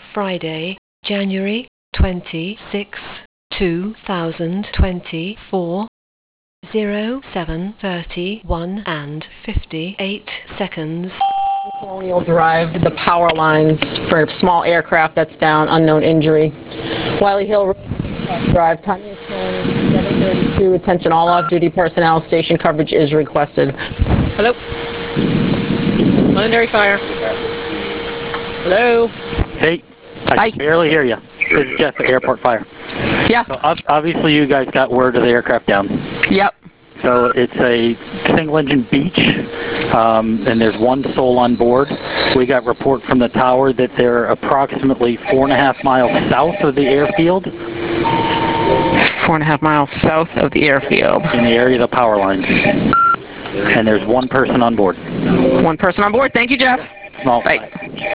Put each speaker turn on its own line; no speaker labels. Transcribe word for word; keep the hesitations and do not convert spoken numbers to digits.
Friday, January twenty-sixth, two thousand twenty-four, zero seven thirty-one and fifty-eight seconds.
Colonial Drive, the power lines for a small aircraft that's down, unknown injury. Wiley Hill Drive, Tanya seven thirty-two, attention all off-duty personnel, station coverage is requested. Hello? Londonderry Fire. Hello?
Hey, I
Hi.
can barely hear you. This is Jeff at Airport Fire.
Yeah.
So ob- obviously you guys got word of the aircraft down.
Yep.
So it's a single-engine Beech, um, and there's one soul on board. We got report from the tower that they're approximately four and a half miles south of the airfield.
Four and a half miles south of the airfield.
In the area of the power lines. And there's one person on board.
One person on board. Tthank you, Jeff.
Small.
Bye.